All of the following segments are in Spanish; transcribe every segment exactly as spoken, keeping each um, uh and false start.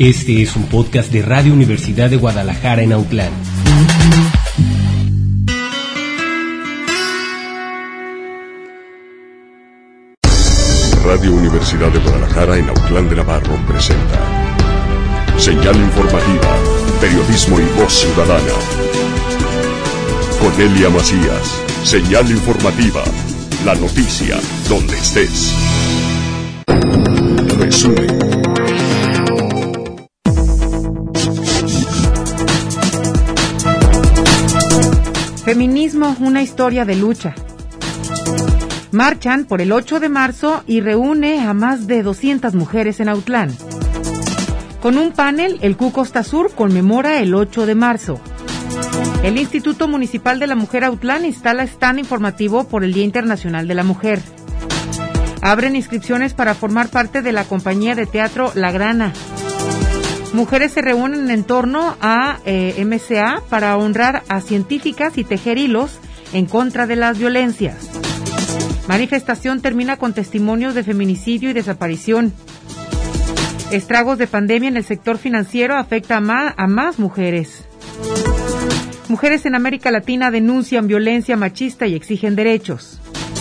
Este es un podcast de Radio Universidad de Guadalajara en Autlán. Radio Universidad de Guadalajara en Autlán de Navarro presenta Señal Informativa, Periodismo y Voz Ciudadana. Cornelia Macías, Señal Informativa, la noticia donde estés. Resumen. Feminismo, una historia de lucha. Marchan por el ocho de marzo y reúne a más de doscientas mujeres en Autlán. Con un panel, el Q Costa Sur conmemora el ocho de marzo. El Instituto Municipal de la Mujer Autlán instala stand informativo por el Día Internacional de la Mujer. Abren inscripciones para formar parte de la compañía de teatro La Grana. Mujeres se reúnen en torno a eh, M C A para honrar a científicas y tejer hilos en contra de las violencias. Manifestación termina con testimonios de feminicidio y desaparición. Estragos de pandemia en el sector financiero afecta a, ma- a más mujeres. Mujeres en América Latina denuncian violencia machista y exigen derechos.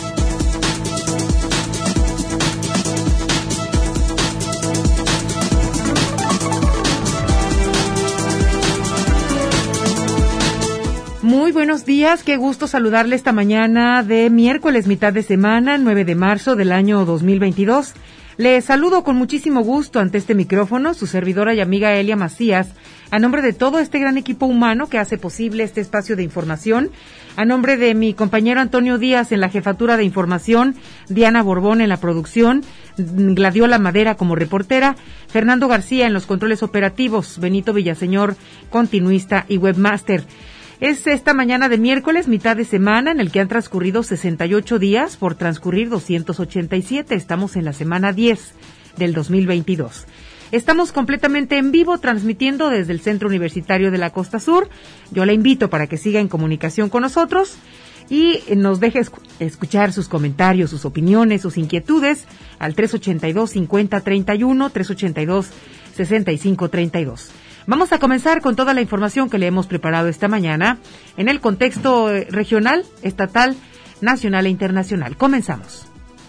Muy buenos días, qué gusto saludarle esta mañana de miércoles, mitad de semana, nueve de marzo del año dos mil veintidós. Le saludo con muchísimo gusto ante este micrófono, su servidora y amiga Elia Macías, a nombre de todo este gran equipo humano que hace posible este espacio de información, a nombre de mi compañero Antonio Díaz en la jefatura de información, Diana Borbón en la producción, Gladiola Madera como reportera, Fernando García en los controles operativos, Benito Villaseñor, continuista y webmaster. Es esta mañana de miércoles, mitad de semana, en el que han transcurrido sesenta y ocho días por transcurrir doscientos ochenta y siete. Estamos en la semana diez del dos mil veintidós. Estamos completamente en vivo, transmitiendo desde el Centro Universitario de la Costa Sur. Yo la invito para que siga en comunicación con nosotros y nos deje escuchar sus comentarios, sus opiniones, sus inquietudes al tres ochenta y dos, cincuenta, treinta y uno, tres ochenta y dos, sesenta y cinco, treinta y dos. Vamos a comenzar con toda la información que le hemos preparado esta mañana en el contexto regional, estatal, nacional e internacional. Comenzamos.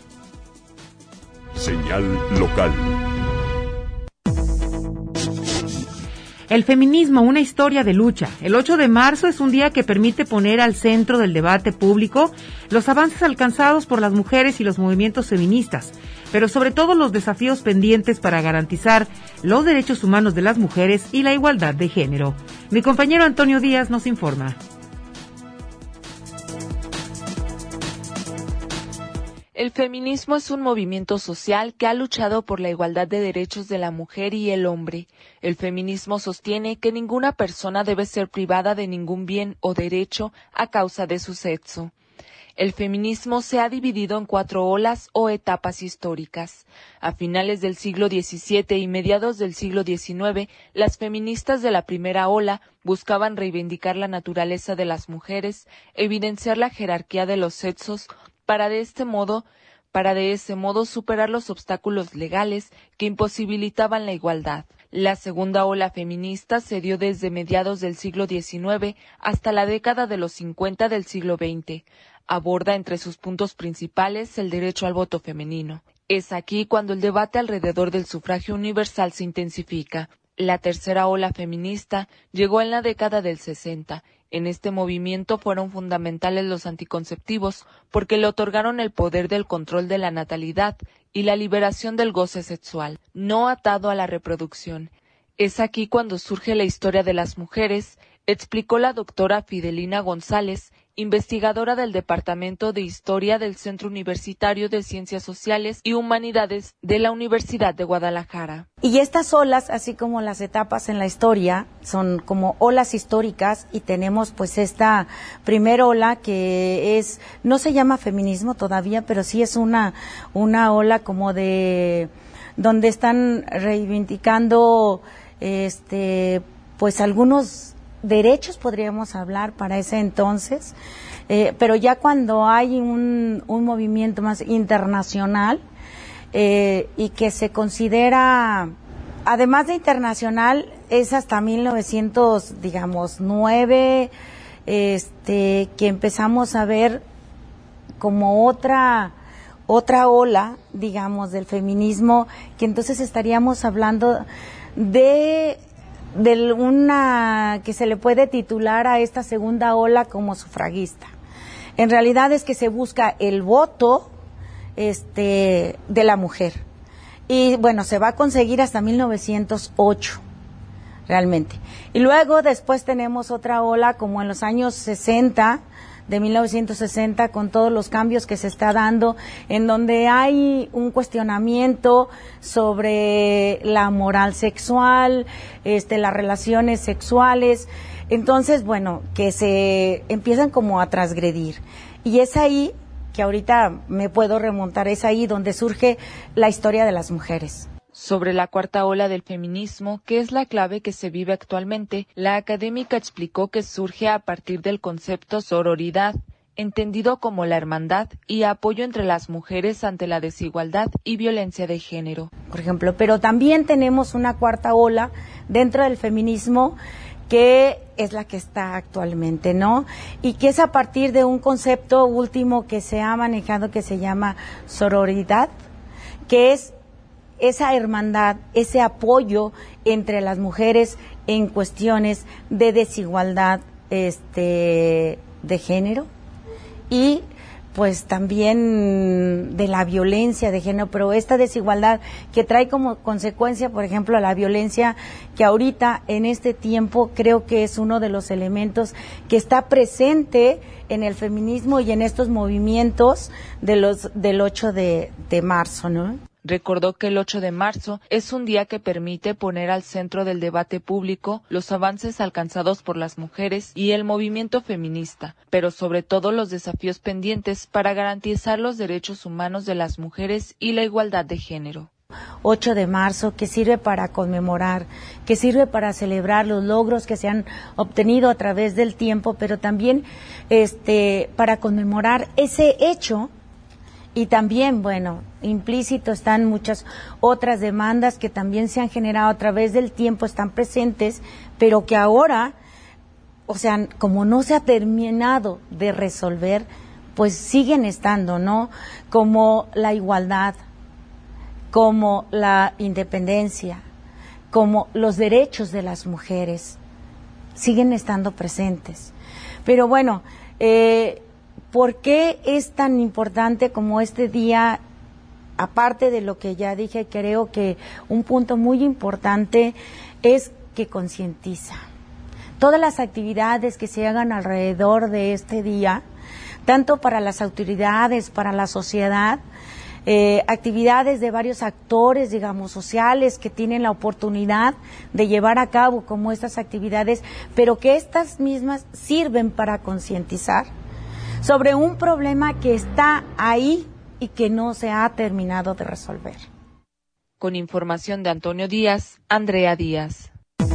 Señal local. El feminismo, una historia de lucha. El ocho de marzo es un día que permite poner al centro del debate público los avances alcanzados por las mujeres y los movimientos feministas, pero sobre todo los desafíos pendientes para garantizar los derechos humanos de las mujeres y la igualdad de género. Mi compañero Antonio Díaz nos informa. El feminismo es un movimiento social que ha luchado por la igualdad de derechos de la mujer y el hombre. El feminismo sostiene que ninguna persona debe ser privada de ningún bien o derecho a causa de su sexo. El feminismo se ha dividido en cuatro olas o etapas históricas. A finales del siglo diecisiete y mediados del siglo diecinueve, las feministas de la primera ola buscaban reivindicar la naturaleza de las mujeres, evidenciar la jerarquía de los sexos, para de este modo, para de ese modo superar los obstáculos legales que imposibilitaban la igualdad. La segunda ola feminista se dio desde mediados del siglo diecinueve hasta la década de los cincuenta del siglo veinte. Aborda entre sus puntos principales el derecho al voto femenino. Es aquí cuando el debate alrededor del sufragio universal se intensifica. La tercera ola feminista llegó en la década del sesenta. En este movimiento fueron fundamentales los anticonceptivos porque le otorgaron el poder del control de la natalidad y la liberación del goce sexual, no atado a la reproducción. Es aquí cuando surge la historia de las mujeres, explicó la doctora Fidelina González, investigadora del Departamento de Historia del Centro Universitario de Ciencias Sociales y Humanidades de la Universidad de Guadalajara. Y estas olas, así como las etapas en la historia, son como olas históricas y tenemos pues esta primera ola que es, no se llama feminismo todavía, pero sí es una, una ola como de, donde están reivindicando este, pues algunos derechos, podríamos hablar para ese entonces, eh, pero ya cuando hay un, un movimiento más internacional eh, y que se considera además de internacional, es hasta mil novecientos, digamos, nueve, este, que empezamos a ver como otra, otra ola, digamos, del feminismo, que entonces estaríamos hablando de, de una, que se le puede titular a esta segunda ola como sufragista. En realidad es que se busca el voto, este, de la mujer. Y bueno, se va a conseguir hasta mil novecientos ocho, realmente. Y luego después tenemos otra ola como en los años sesenta, de mil novecientos sesenta, con todos los cambios que se está dando, en donde hay un cuestionamiento sobre la moral sexual, este, las relaciones sexuales. Entonces, bueno, que se empiezan como a transgredir. Y es ahí que ahorita me puedo remontar, es ahí donde surge la historia de las mujeres. Sobre la cuarta ola del feminismo, que es la clave que se vive actualmente, la académica explicó que surge a partir del concepto sororidad, entendido como la hermandad y apoyo entre las mujeres ante la desigualdad y violencia de género. Por ejemplo, pero también tenemos una cuarta ola dentro del feminismo que es la que está actualmente, ¿no? Y que es a partir de un concepto último que se ha manejado que se llama sororidad, que es esa hermandad, ese apoyo entre las mujeres en cuestiones de desigualdad este, de género y pues también de la violencia de género, pero esta desigualdad que trae como consecuencia, por ejemplo, la violencia que ahorita en este tiempo creo que es uno de los elementos que está presente en el feminismo y en estos movimientos de los del ocho de marzo, ¿no? Recordó que el ocho de marzo es un día que permite poner al centro del debate público los avances alcanzados por las mujeres y el movimiento feminista, pero sobre todo los desafíos pendientes para garantizar los derechos humanos de las mujeres y la igualdad de género. ocho de marzo, que sirve para conmemorar, que sirve para celebrar los logros que se han obtenido a través del tiempo, pero también este para conmemorar ese hecho. Y también, bueno, implícito están muchas otras demandas que también se han generado a través del tiempo, están presentes, pero que ahora, o sea, como no se ha terminado de resolver, pues siguen estando, ¿no? Como la igualdad, como la independencia, como los derechos de las mujeres, siguen estando presentes. Pero bueno, eh, ¿por qué es tan importante como este día? Aparte de lo que ya dije, creo que un punto muy importante es que concientiza. Todas las actividades que se hagan alrededor de este día, tanto para las autoridades, para la sociedad, eh, actividades de varios actores, digamos, sociales que tienen la oportunidad de llevar a cabo como estas actividades, pero que estas mismas sirven para concientizar sobre un problema que está ahí y que no se ha terminado de resolver. Con información de Antonio Díaz, Andrea Díaz.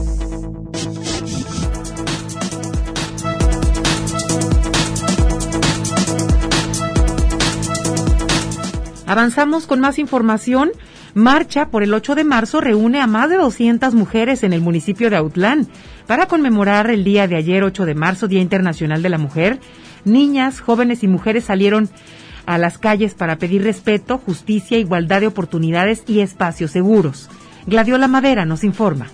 Avanzamos con más información. Marcha por el ocho de marzo reúne a más de doscientas mujeres en el municipio de Autlán para conmemorar el día de ayer, ocho de marzo, Día Internacional de la Mujer. Niñas, jóvenes y mujeres salieron a las calles para pedir respeto, justicia, igualdad de oportunidades y espacios seguros. Gladiola Madera nos informa.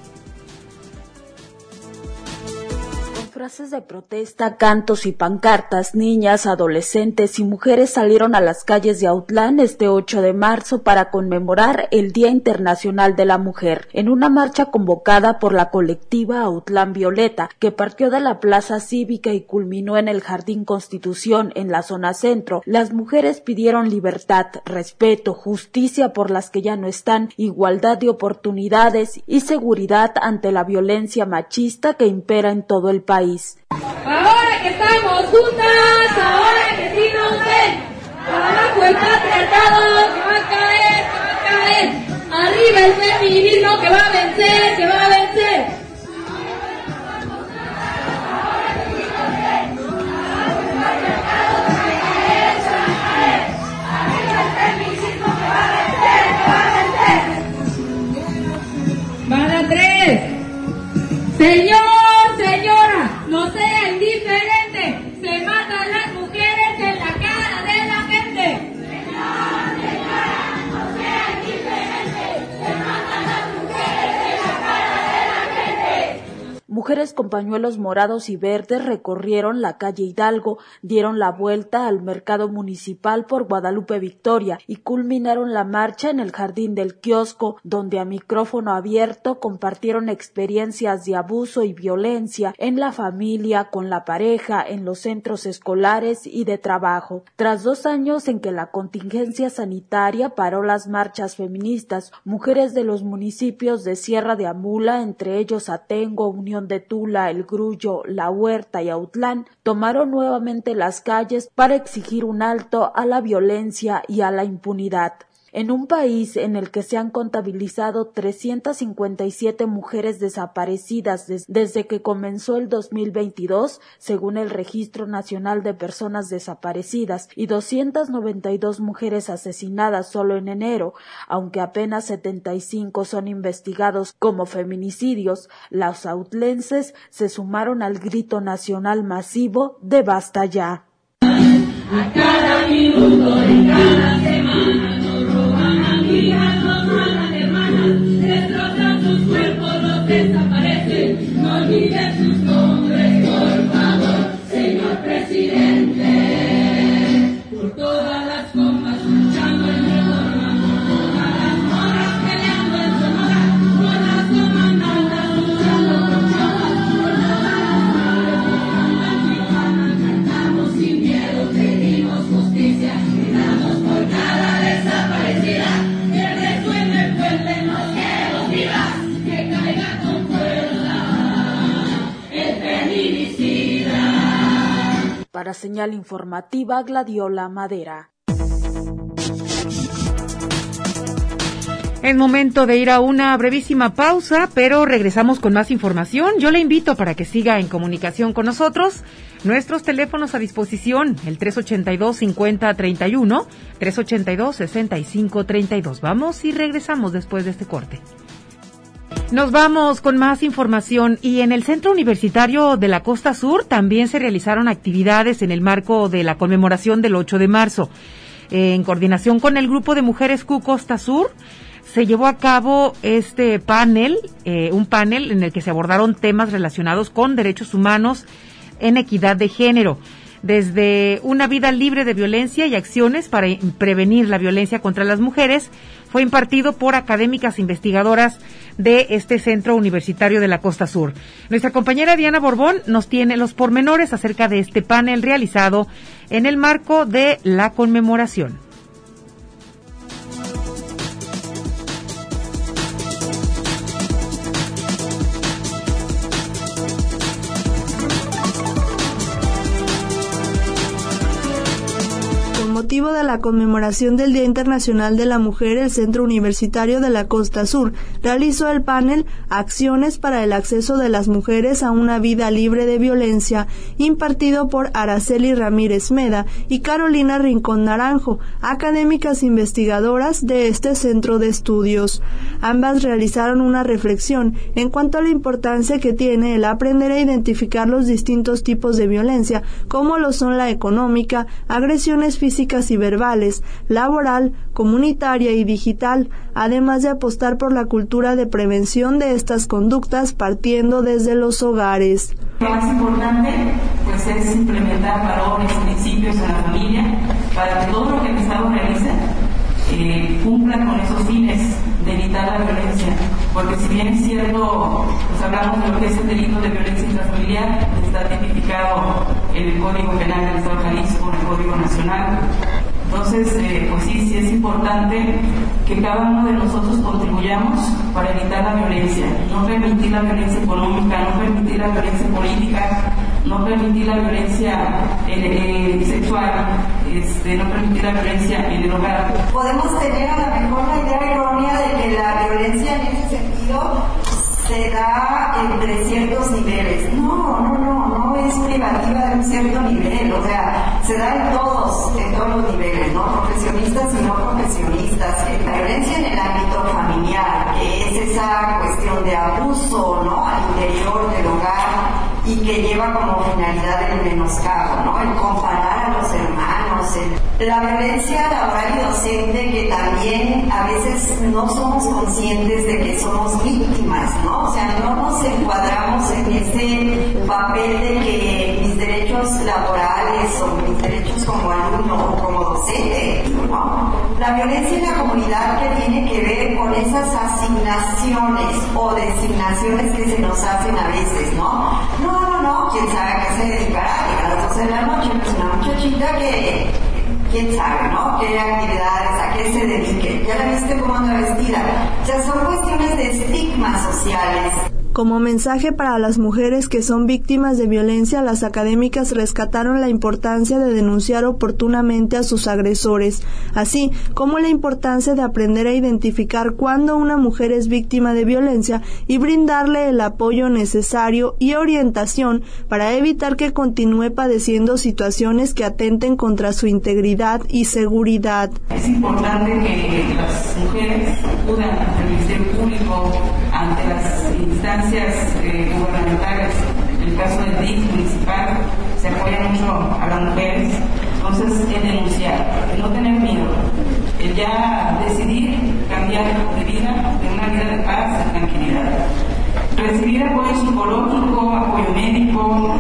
Frases de protesta, cantos y pancartas, niñas, adolescentes y mujeres salieron a las calles de Autlán este ocho de marzo para conmemorar el Día Internacional de la Mujer, en una marcha convocada por la colectiva Autlán Violeta, que partió de la Plaza Cívica y culminó en el Jardín Constitución, en la zona centro. Las mujeres pidieron libertad, respeto, justicia por las que ya no están, igualdad de oportunidades y seguridad ante la violencia machista que impera en todo el país. Ahora que estamos juntas, ahora que sí nos ven, abajo el patriarcado que va a caer, que va a caer, arriba el feminismo que va a vencer, que va a vencer. Señor, señora, no sea indiferente, se matan las mujeres en la cara de la gente. Señor, señora, no sea indiferente, se matan las mujeres en la cara de la gente. Mujeres con pañuelos morados y verdes recorrieron la calle Hidalgo, dieron la vuelta al mercado municipal por Guadalupe Victoria y culminaron la marcha en el jardín del kiosco, donde a micrófono abierto compartieron experiencias de abuso y violencia en la familia, con la pareja, en los centros escolares y de trabajo. Tras dos años en que la contingencia sanitaria paró las marchas feministas, mujeres de los municipios de Sierra de Amula, entre ellos Atengo, Unión de Tula, El Grullo, La Huerta y Autlán, tomaron nuevamente las calles para exigir un alto a la violencia y a la impunidad. En un país en el que se han contabilizado trescientas cincuenta y siete mujeres desaparecidas des- desde que comenzó el dos mil veintidós, según el Registro Nacional de Personas Desaparecidas, y doscientas noventa y dos mujeres asesinadas solo en enero, aunque apenas setenta y cinco son investigados como feminicidios, los autlenses se sumaron al grito nacional masivo de basta ya. A cada minuto y cada semana nos roban amigas, nos matan hermanas, destrozan sus cuerpos, los desaparecen, no olviden sus nombres, por favor, señor presidente. Por todas las comas luchando en Reforma, por todas las moras peleando en Sonora, por las comandantas luchando por todas, por todas las madres luchando en Tijuana, cantamos sin miedo, pedimos justicia, gritamos por cada desaparecida, que resuene el puente, nos queremos vivas, que caiga con fuerza el feminicida. Para Señal Informativa, Gladiola Madera. Es momento de ir a una brevísima pausa, pero regresamos con más información. Yo le invito para que siga en comunicación con nosotros. Nuestros teléfonos a disposición, el tres ochenta y dos, cincuenta, treinta y uno, tres ochenta y dos, sesenta y cinco, treinta y dos. Vamos y regresamos después de este corte. Nos vamos con más información y en el Centro Universitario de la Costa Sur también se realizaron actividades en el marco de la conmemoración del ocho de marzo. En coordinación con el Grupo de Mujeres Q Costa Sur, se llevó a cabo este panel, eh, un panel en el que se abordaron temas relacionados con derechos humanos en equidad de género, desde una vida libre de violencia y acciones para prevenir la violencia contra las mujeres. Fue impartido por académicas investigadoras de este Centro Universitario de la Costa Sur. Nuestra compañera Diana Borbón nos tiene los pormenores acerca de este panel realizado en el marco de la conmemoración. Con motivo de la conmemoración del Día Internacional de la Mujer, el Centro Universitario de la Costa Sur realizó el panel Acciones para el acceso de las mujeres a una vida libre de violencia, impartido por Araceli Ramírez Meda y Carolina Rincón Naranjo, académicas investigadoras de este centro de estudios. Ambas realizaron una reflexión en cuanto a la importancia que tiene el aprender a identificar los distintos tipos de violencia, como lo son la económica, agresiones físicas y verbales, laboral, comunitaria y digital, además de apostar por la cultura de prevención de estas conductas partiendo desde los hogares. Lo más importante pues es implementar valores, principios en la familia para que todo lo que el Estado realice eh, cumpla con esos fines de evitar la violencia, porque si bien es cierto, pues hablamos de lo que es el delito de violencia intrafamiliar, está tipificado en el Código Penal del Estado de Jalisco, en el Código Nacional. Entonces, eh, pues sí, sí es importante que cada uno de nosotros contribuyamos para evitar la violencia, no permitir la violencia económica, no permitir la violencia política, no permitir la violencia eh, eh, sexual, este, no permitir la violencia en el hogar. Podemos tener a lo mejor la idea errónea de que la violencia en ese sentido se da entre ciertos niveles. No, no, no, no. no es privativa de un cierto nivel, o sea, se da en todos, en todos los niveles, ¿no? Profesionistas y no profesionistas. La violencia en el ámbito familiar, que es esa cuestión de abuso, ¿no? Al interior del hogar y que lleva como finalidad el menoscabo, ¿no? El comparar a los hermanos, el... la violencia laboral y docente, que también a veces no somos conscientes de que somos víctimas, ¿no? O sea, no nos encuadramos en ese papel de que mis derechos laborales o mis derechos como alumno o como docente, ¿no? La violencia en la comunidad, que tiene que ver con esas asignaciones o designaciones que se nos hacen a veces, ¿no? No, no, no, quién sabe a qué se dedicará, a las doce de la noche, pues una muchachita que, quién sabe, ¿no? Qué actividades, a qué se dedique, ya la viste cómo anda vestida. O sea, son cuestiones de estigmas sociales. Como mensaje para las mujeres que son víctimas de violencia, las académicas rescataron la importancia de denunciar oportunamente a sus agresores, así como la importancia de aprender a identificar cuando una mujer es víctima de violencia y brindarle el apoyo necesario y orientación para evitar que continúe padeciendo situaciones que atenten contra su integridad y seguridad. Es importante que las mujeres acudan ante el Ministerio Público, ante las instancias Eh, gubernamentales. En el caso del D I F municipal se apoya mucho a las mujeres, entonces es denunciar, el no tener miedo, el ya decidir cambiar de vida, de una vida de paz, de tranquilidad, recibir apoyo psicológico, apoyo médico.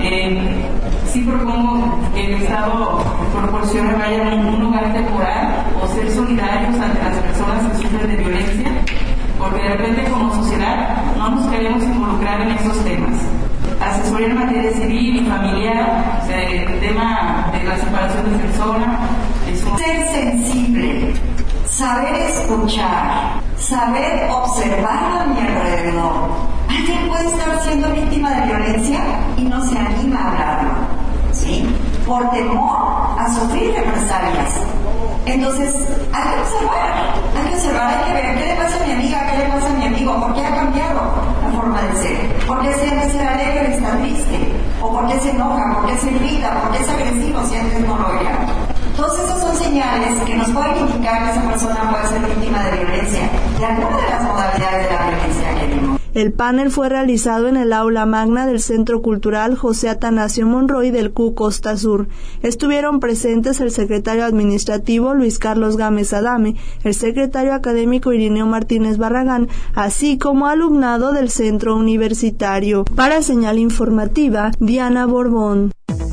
Eh, sí propongo que el Estado proporcione vaya un, un lugar temporal o ser solidarios ante las personas que sufren de violencia, porque de repente como sociedad no nos queremos involucrar en esos temas. Asesoría en materia civil y familiar, o sea, el tema de la separación de persona, es un... Ser sensible, saber escuchar, saber observar a mi alrededor. Alguien puede estar siendo víctima de violencia y no se anima a hablarlo, ¿sí? Por temor a sufrir represalias. Entonces, hay que observar, hay que observar, hay que ver qué le pasa a mi amiga, qué le pasa a mi amigo, por qué ha cambiado la forma de ser, por qué se antes era alegre y está triste, o por qué se enoja, por qué se irrita, por qué es agresivo si antes no lo era. Todas esas son señales que nos pueden indicar que esa persona puede ser víctima de violencia, de alguna de las modalidades de la violencia que vimos. El panel fue realizado en el aula magna del Centro Cultural José Atanasio Monroy del C U Costa Sur. Estuvieron presentes el secretario administrativo Luis Carlos Gámez Adame, el secretario académico Irineo Martínez Barragán, así como alumnado del centro universitario. Para Señal Informativa, Diana Borbón.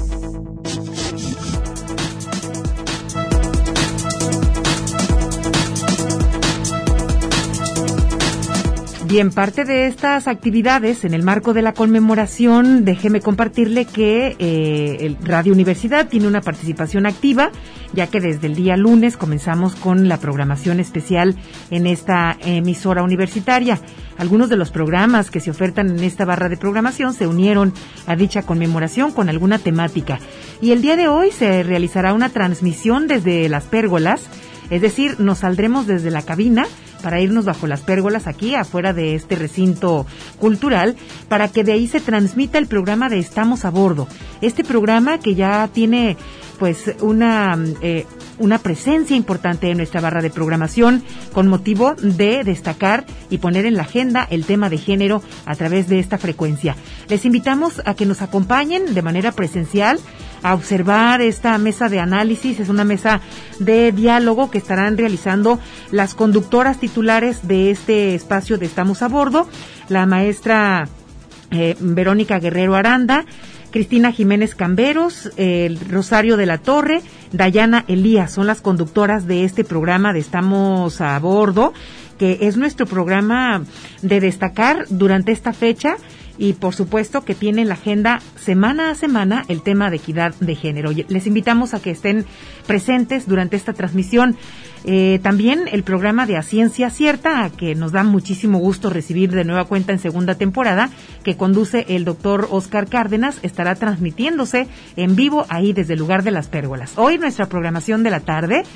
Bien, parte de estas actividades en el marco de la conmemoración, déjeme compartirle que eh, el Radio Universidad tiene una participación activa, ya que desde el día lunes comenzamos con la programación especial en esta emisora universitaria. Algunos de los programas que se ofertan en esta barra de programación se unieron a dicha conmemoración con alguna temática. Y el día de hoy se realizará una transmisión desde las pérgolas, es decir, nos saldremos desde la cabina para irnos bajo las pérgolas aquí afuera de este recinto cultural, para que de ahí se transmita el programa de Estamos a Bordo. Este programa que ya tiene pues una eh, una presencia importante en nuestra barra de programación con motivo de destacar y poner en la agenda el tema de género a través de esta frecuencia. Les invitamos a que nos acompañen de manera presencial a observar esta mesa de análisis. Es una mesa de diálogo que estarán realizando las conductoras titulares de este espacio de Estamos a Bordo, la maestra eh, Verónica Guerrero Aranda, Cristina Jiménez Camberos, eh, Rosario de la Torre, Dayana Elías, son las conductoras de este programa de Estamos a Bordo, que es nuestro programa de destacar durante esta fecha y por supuesto que tiene en la agenda semana a semana el tema de equidad de género. Les invitamos a que estén presentes durante esta transmisión. Eh, también el programa de A Ciencia Cierta, a que nos da muchísimo gusto recibir de nueva cuenta en segunda temporada, que conduce el doctor Oscar Cárdenas, estará transmitiéndose en vivo ahí desde el lugar de las pérgolas. Hoy nuestra programación de la tarde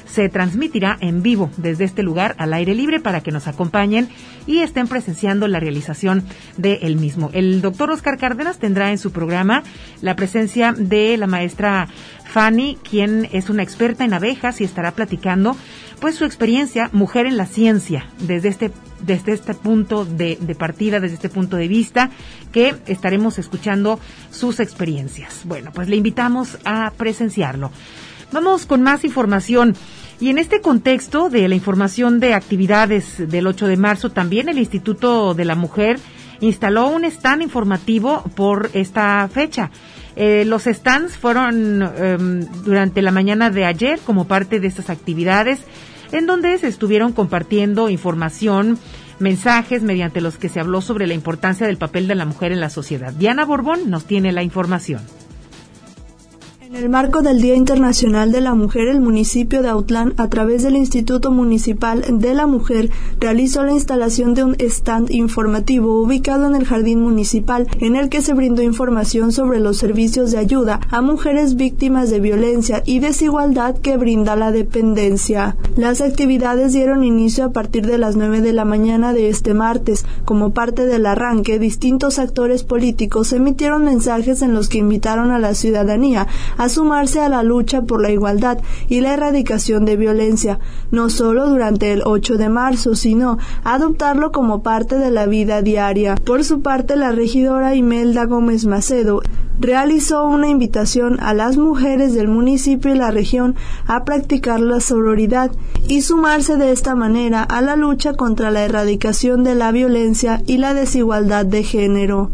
se transmitirá en vivo desde este lugar al aire libre para que nos acompañen y estén presenciando la realización del mismo. El doctor Oscar Cárdenas tendrá en su programa la presencia de la maestra Fanny, quien es una experta en abejas y estará platicando pues su experiencia, mujer en la ciencia, desde este desde este punto de, de partida, desde este punto de vista, que estaremos escuchando sus experiencias. Bueno, pues le invitamos a presenciarlo. Vamos con más información. Y en este contexto de la información de actividades del ocho de marzo, también el Instituto de la Mujer instaló un stand informativo por esta fecha. Eh, los stands fueron eh, durante la mañana de ayer como parte de estas actividades, en donde se estuvieron compartiendo información, mensajes mediante los que se habló sobre la importancia del papel de la mujer en la sociedad. Diana Borbón nos tiene la información. En el marco del Día Internacional de la Mujer, el municipio de Autlán, a través del Instituto Municipal de la Mujer, realizó la instalación de un stand informativo ubicado en el Jardín Municipal, en el que se brindó información sobre los servicios de ayuda a mujeres víctimas de violencia y desigualdad que brinda la dependencia. Las actividades dieron inicio a partir de las nueve de la mañana de este martes. Como parte del arranque, distintos actores políticos emitieron mensajes en los que invitaron a la ciudadanía a sumarse a la lucha por la igualdad y la erradicación de violencia, no solo durante el ocho de marzo, sino adoptarlo como parte de la vida diaria. Por su parte, la regidora Imelda Gómez Macedo realizó una invitación a las mujeres del municipio y la región a practicar la sororidad y sumarse de esta manera a la lucha contra la erradicación de la violencia y la desigualdad de género.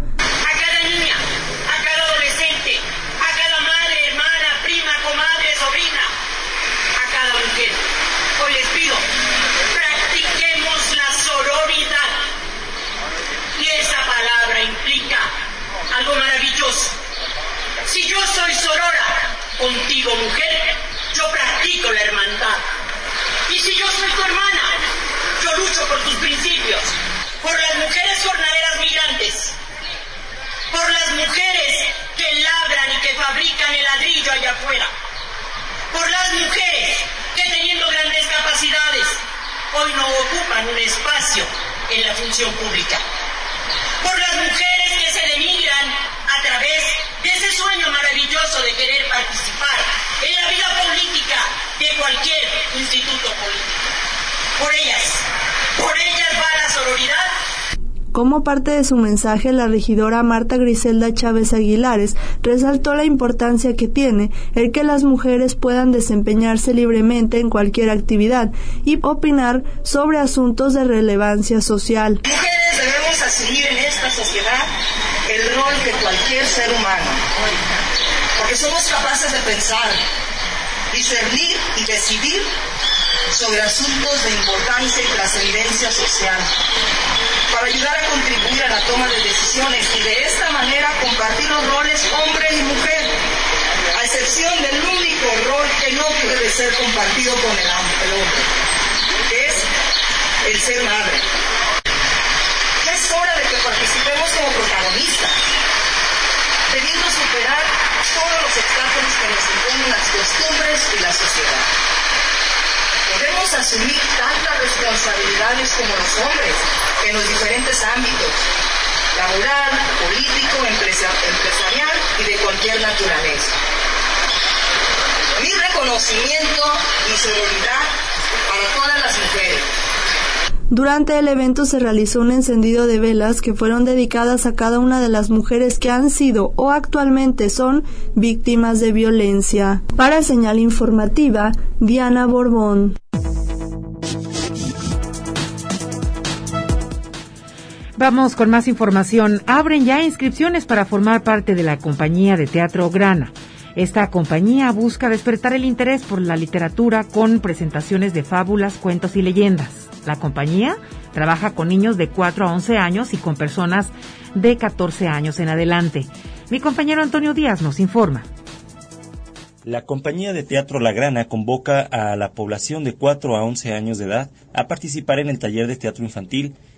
Contigo, mujer, yo practico la hermandad. Y si yo soy tu hermana, yo lucho por tus principios, por las mujeres jornaleras migrantes, por las mujeres que labran y que fabrican el ladrillo allá afuera, por las mujeres que teniendo grandes capacidades hoy no ocupan un espacio en la función pública, por las mujeres que se denigran a través de ese sueño maravilloso de querer participar en la vida política de cualquier instituto político. Por ellas, por ellas va la sororidad. Como parte de su mensaje, la regidora Marta Griselda Chávez Aguilares resaltó la importancia que tiene el que las mujeres puedan desempeñarse libremente en cualquier actividad y opinar sobre asuntos de relevancia social. Mujeres debemos asumir en esta sociedad el rol de cualquier ser humano, porque somos capaces de pensar, discernir y decidir sobre asuntos de importancia y trascendencia social, para ayudar a contribuir a la toma de decisiones y de esta manera compartir los roles hombre y mujer, a excepción del único rol que no puede ser compartido con el hombre, que es el ser madre. Ya es hora de que participemos como protagonistas, debiendo superar todos los obstáculos que nos imponen las costumbres y la sociedad. Debemos asumir tantas responsabilidades como los hombres en los diferentes ámbitos, laboral, político, empresarial y de cualquier naturaleza. Mi reconocimiento y sororidad para todas las mujeres. Durante el evento se realizó un encendido de velas que fueron dedicadas a cada una de las mujeres que han sido o actualmente son víctimas de violencia. Para Señal Informativa, Diana Borbón. Vamos con más información. Abren ya inscripciones para formar parte de la compañía de teatro Grana. Esta compañía busca despertar el interés por la literatura con presentaciones de fábulas, cuentos y leyendas. La compañía trabaja con niños de cuatro a once años y con personas de catorce años en adelante. Mi compañero Antonio Díaz nos informa. La compañía de teatro La Grana convoca a la población de cuatro a once años de edad a participar en el taller de teatro infantil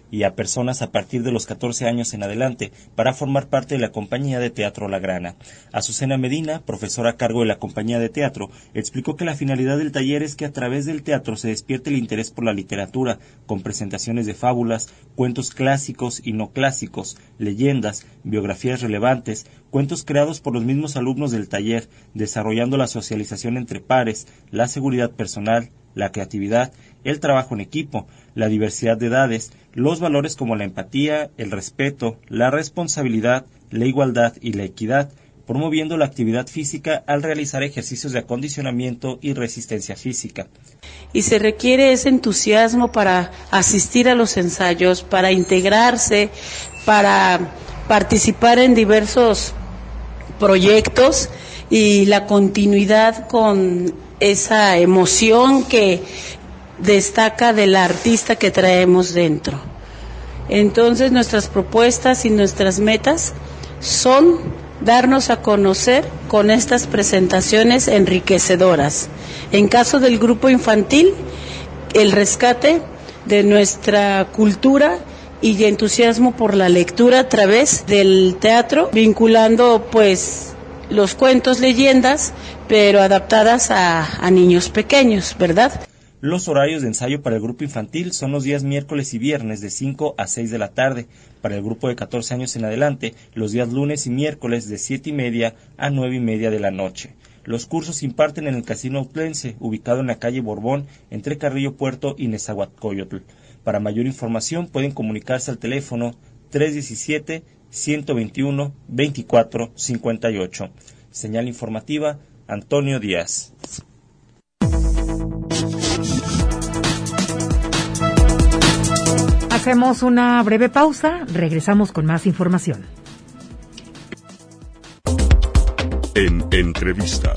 y a personas a partir de los catorce años en adelante para formar parte de la compañía de teatro La Grana. Azucena Medina, profesora a cargo de la compañía de teatro, explicó que la finalidad del taller es que a través del teatro se despierte el interés por la literatura, con presentaciones de fábulas, cuentos clásicos y no clásicos, leyendas, biografías relevantes, cuentos creados por los mismos alumnos del taller, desarrollando la socialización entre pares, la seguridad personal, la creatividad, el trabajo en equipo, la diversidad de edades, los valores como la empatía, el respeto, la responsabilidad, la igualdad y la equidad, promoviendo la actividad física al realizar ejercicios de acondicionamiento y resistencia física. Y se requiere ese entusiasmo para asistir a los ensayos, para integrarse, para participar en diversos proyectos y la continuidad con esa emoción que destaca del artista que traemos dentro. Entonces nuestras propuestas y nuestras metas son darnos a conocer con estas presentaciones enriquecedoras. En caso del grupo infantil, el rescate de nuestra cultura y entusiasmo por la lectura a través del teatro, vinculando pues los cuentos, leyendas, pero adaptadas a, a niños pequeños, ¿verdad? Los horarios de ensayo para el grupo infantil son los días miércoles y viernes de cinco a seis de la tarde. Para el grupo de catorce años en adelante, los días lunes y miércoles de siete y media a nueve y media de la noche. Los cursos se imparten en el Casino Autlense, ubicado en la calle Borbón, entre Carrillo Puerto y Nezahualcóyotl. Para mayor información pueden comunicarse al teléfono tres diecisiete, ciento veintiuno, veinticuatro cincuenta y ocho. Señal informativa, Antonio Díaz. Hacemos una breve pausa, regresamos con más información. En entrevista.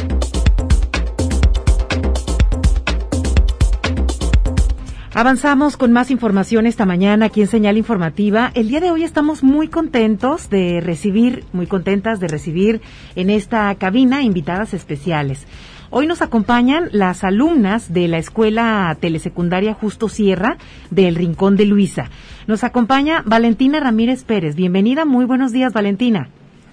Avanzamos con más información esta mañana aquí en Señal Informativa. El día de hoy estamos muy contentos de recibir, muy contentas de recibir en esta cabina invitadas especiales. Hoy nos acompañan las alumnas de la Escuela Telesecundaria Justo Sierra del Rincón de Luisa. Nos acompaña Valentina Ramírez Pérez. Bienvenida, muy buenos días, Valentina.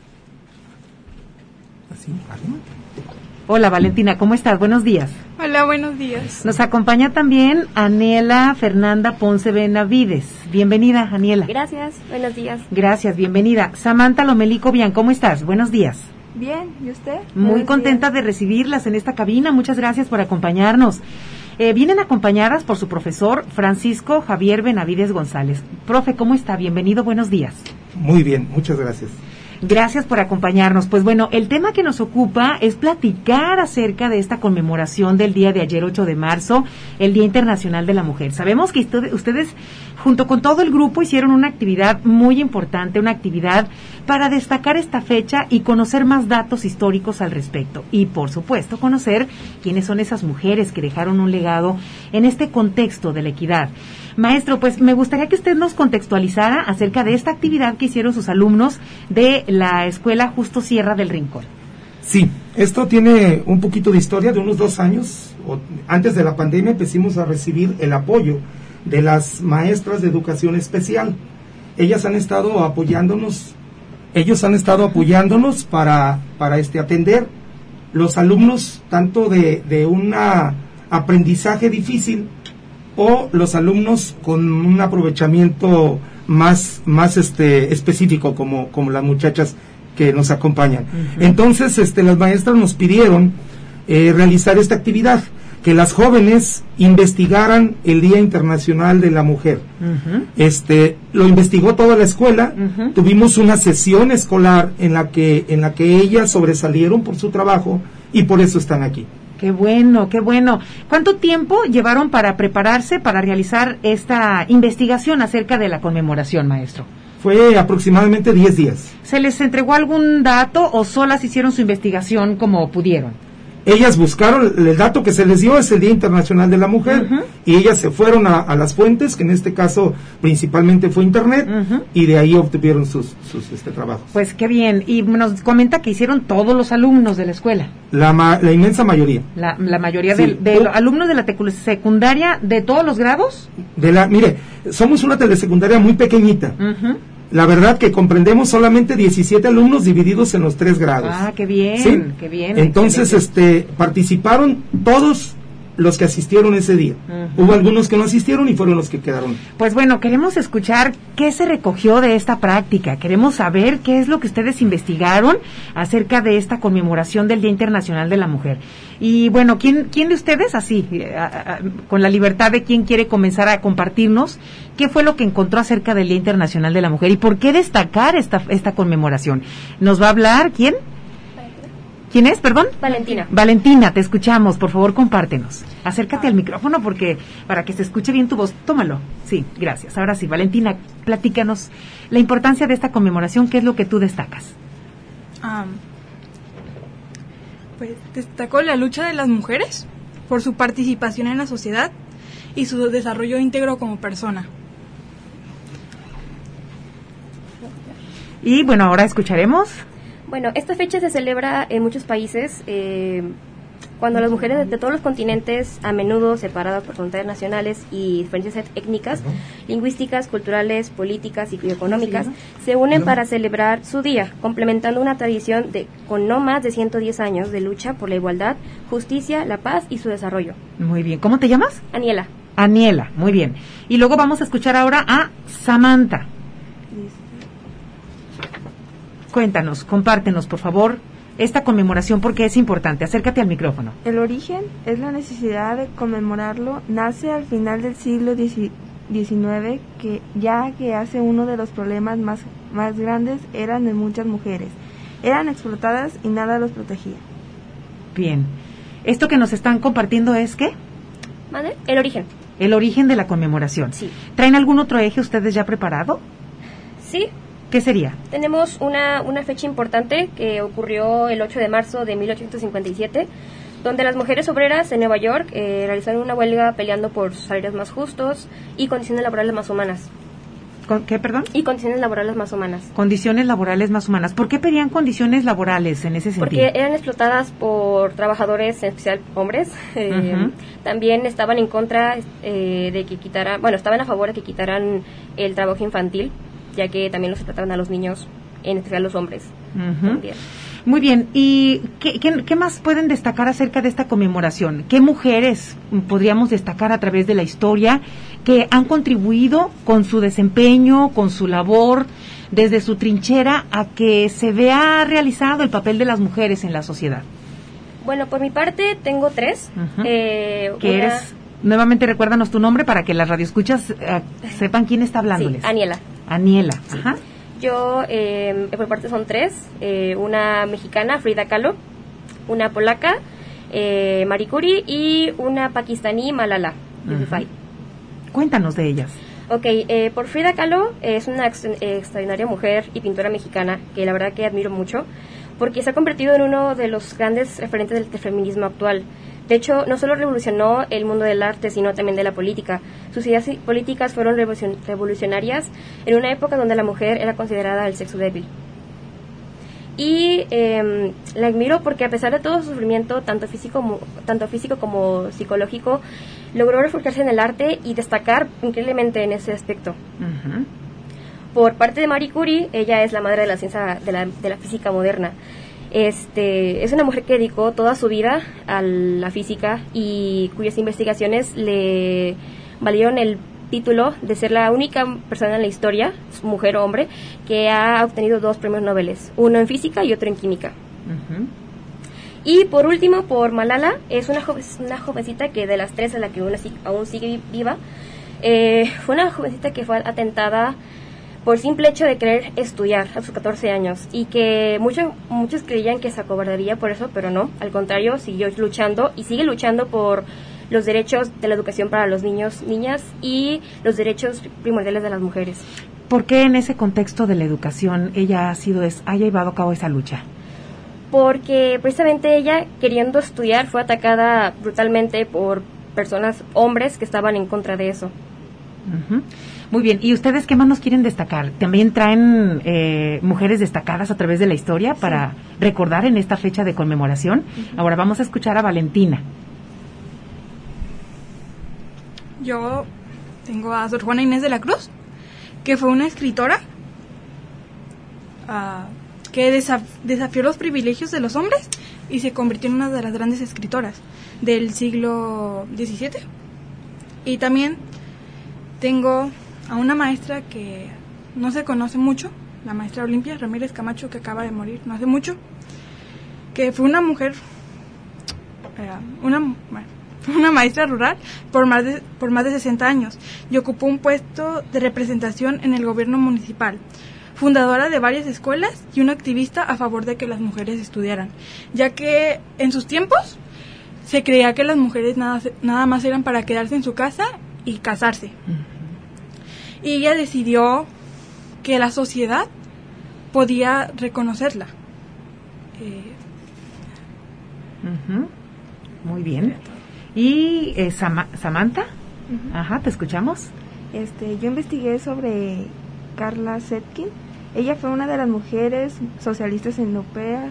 Hola, Valentina, ¿cómo estás? Buenos días. Hola, buenos días. Nos acompaña también Aniela Fernanda Ponce Benavides. Bienvenida, Aniela. Gracias, buenos días. Gracias, bienvenida. Samantha Lomelico Bian, ¿cómo estás? Buenos días. Bien, ¿y usted? Muy Buenos contenta días. de recibirlas en esta cabina. Muchas gracias por acompañarnos. Eh, vienen acompañadas por su profesor Francisco Javier Benavides González. Profe, ¿cómo está? Bienvenido, buenos días. Muy bien, muchas gracias. Gracias por acompañarnos. Pues bueno, el tema que nos ocupa es platicar acerca de esta conmemoración del día de ayer, ocho de marzo, el Día Internacional de la Mujer. Sabemos que ustedes, junto con todo el grupo, hicieron una actividad muy importante, una actividad para destacar esta fecha y conocer más datos históricos al respecto. Y, por supuesto, conocer quiénes son esas mujeres que dejaron un legado en este contexto de la equidad. Maestro, pues me gustaría que usted nos contextualizara acerca de esta actividad que hicieron sus alumnos de la Escuela Justo Sierra del Rincón. Sí, esto tiene un poquito de historia, de unos dos años. O, antes de la pandemia empezamos a recibir el apoyo de las maestras de educación especial. Ellas han estado apoyándonos, ellos han estado apoyándonos para, para este, atender los alumnos tanto de, de un aprendizaje difícil o los alumnos con un aprovechamiento más, más este, específico, como, como las muchachas que nos acompañan. Uh-huh. Entonces, este, las maestras nos pidieron eh, realizar esta actividad, que las jóvenes investigaran el Día Internacional de la Mujer. Uh-huh. Este, lo investigó toda la escuela. Uh-huh. Tuvimos una sesión escolar en la que, en la que ellas sobresalieron por su trabajo y por eso están aquí. Qué bueno, qué bueno. ¿Cuánto tiempo llevaron para prepararse, para realizar esta investigación acerca de la conmemoración, maestro? Fue aproximadamente diez días. ¿Se les entregó algún dato o solas hicieron su investigación como pudieron? ellas buscaron, el dato que se les dio es el Día Internacional de la Mujer, uh-huh. y ellas se fueron a, a las fuentes, que en este caso principalmente fue internet, uh-huh. y de ahí obtuvieron sus, sus este, trabajos. Pues qué bien, y nos comenta que hicieron todos los alumnos de la escuela. La, ma, la inmensa mayoría. La, la mayoría sí. de, de los alumnos de la secundaria, ¿de todos los grados? De la, mire, somos una telesecundaria muy pequeñita. Uh-huh. La verdad que comprendemos solamente diecisiete alumnos divididos en los tres grados. Ah, qué bien, ¿sí? qué bien. Entonces, excelente. este, participaron todos los que asistieron ese día. Uh-huh. Hubo algunos que no asistieron y fueron los que quedaron. Pues bueno, queremos escuchar qué se recogió de esta práctica. Queremos saber qué es lo que ustedes investigaron acerca de esta conmemoración del Día Internacional de la Mujer. Y bueno, ¿quién, quién de ustedes, así, a, a, con la libertad de quién quiere comenzar a compartirnos, qué fue lo que encontró acerca del Día Internacional de la Mujer y por qué destacar esta, esta conmemoración? ¿Nos va a hablar quién? ¿Quién es, perdón? Valentina. Valentina, te escuchamos, por favor, compártenos. Acércate ah. al micrófono porque para que se escuche bien tu voz. Tómalo. Sí, gracias. Ahora sí, Valentina, platícanos la importancia de esta conmemoración, ¿qué es lo que tú destacas? Um, pues destaco la lucha de las mujeres por su participación en la sociedad y su desarrollo íntegro como persona. Y bueno, ahora escucharemos... Bueno, esta fecha se celebra en muchos países eh, cuando las mujeres de, de todos los continentes, a menudo separadas por fronteras nacionales y diferencias étnicas, lingüísticas, culturales, políticas y económicas, se unen para celebrar su día, complementando una tradición de con no más de ciento diez años de lucha por la igualdad, justicia, la paz y su desarrollo. Muy bien. ¿Cómo te llamas? Aniela. Aniela, muy bien. Y luego vamos a escuchar ahora a Samantha. Cuéntanos, compártenos, por favor, esta conmemoración porque es importante. Acércate al micrófono. El origen es la necesidad de conmemorarlo. Nace al final del siglo diecinueve, que ya que hace uno de los problemas más, más grandes eran de muchas mujeres. Eran explotadas y nada los protegía. Bien. ¿Esto que nos están compartiendo es qué? ¿Vale? El origen. El origen de la conmemoración. Sí. ¿Traen algún otro eje ustedes ya preparado? Sí. ¿Qué sería? Tenemos una, una fecha importante que ocurrió el ocho de marzo de mil ochocientos cincuenta y siete, donde las mujeres obreras en Nueva York eh, realizaron una huelga peleando por salarios más justos y condiciones laborales más humanas. ¿Con qué, perdón? Y condiciones laborales más humanas. Condiciones laborales más humanas. ¿Por qué pedían condiciones laborales en ese sentido? Porque eran explotadas por trabajadores, en especial hombres. Eh, uh-huh. También estaban en contra eh, de que quitaran, bueno, estaban a favor de que quitaran el trabajo infantil, ya que también los trataban a los niños, en especial los hombres. Uh-huh. También. Muy bien, ¿y qué, qué, qué más pueden destacar acerca de esta conmemoración? ¿Qué mujeres podríamos destacar a través de la historia que han contribuido con su desempeño, con su labor, desde su trinchera, a que se vea realizado el papel de las mujeres en la sociedad? Bueno, por mi parte tengo tres. Uh-huh. eh, ¿Qué una... eres? Nuevamente recuérdanos tu nombre para que las radioescuchas uh, sepan quién está hablándoles. Sí, Aniela. Aniela, sí. Ajá. Yo, eh, por parte son tres, eh, una mexicana, Frida Kahlo, una polaca, eh, Marie Curie, y una pakistaní, Malala Yousafzai. Uh-huh. Cuéntanos de ellas. Ok, eh, por Frida Kahlo es una ex- extraordinaria mujer y pintora mexicana que la verdad que admiro mucho, porque se ha convertido en uno de los grandes referentes del, del feminismo actual. De hecho, no solo revolucionó el mundo del arte, sino también de la política. Sus ideas políticas fueron revolucion- revolucionarias en una época donde la mujer era considerada el sexo débil. Y eh, la admiro porque a pesar de todo su sufrimiento, tanto físico, como, tanto físico como psicológico, logró refugiarse en el arte y destacar increíblemente en ese aspecto. Uh-huh. Por parte de Marie Curie, ella es la madre de la ciencia de la, de la física moderna. Este, es una mujer que dedicó toda su vida a la física y cuyas investigaciones le valieron el título de ser la única persona en la historia, mujer o hombre, que ha obtenido dos premios Nobel, uno en física y otro en química. Uh-huh. Y por último, por Malala, es una, joven, una jovencita que de las tres a la que una, aún sigue viva, eh, fue una jovencita que fue atentada por simple hecho de querer estudiar a sus catorce años y que muchos muchos creían que se acobardaría por eso, pero no, al contrario, siguió luchando y sigue luchando por los derechos de la educación para los niños, niñas y los derechos primordiales de las mujeres. ¿Por qué en ese contexto de la educación ella ha sido es, haya llevado a cabo esa lucha? porque precisamente ella, queriendo estudiar, fue atacada brutalmente por personas, hombres, que estaban en contra de eso. Uh-huh. Muy bien, ¿y ustedes qué más nos quieren destacar? ¿También traen eh, mujeres destacadas a través de la historia para sí. recordar en esta fecha de conmemoración? Uh-huh. Ahora vamos a escuchar a Valentina. Yo tengo a Sor Juana Inés de la Cruz, que fue una escritora uh, que desaf- desafió los privilegios de los hombres y se convirtió en una de las grandes escritoras del siglo diecisiete. Y también tengo a una maestra que no se conoce mucho, la maestra Olimpia Ramírez Camacho, que acaba de morir no hace mucho, que fue una mujer, eh, una, bueno, una maestra rural por más de, por más de sesenta años y ocupó un puesto de representación en el gobierno municipal, fundadora de varias escuelas y una activista a favor de que las mujeres estudiaran, ya que en sus tiempos se creía que las mujeres nada, nada más eran para quedarse en su casa y casarse. Uh-huh. Y ella decidió que la sociedad podía reconocerla. Eh, uh-huh. Muy bien. ¿Y eh, Sam- Samantha? Uh-huh. Ajá, ¿te escuchamos? Este, yo investigué sobre Carla Zetkin. Ella fue una de las mujeres socialistas europeas.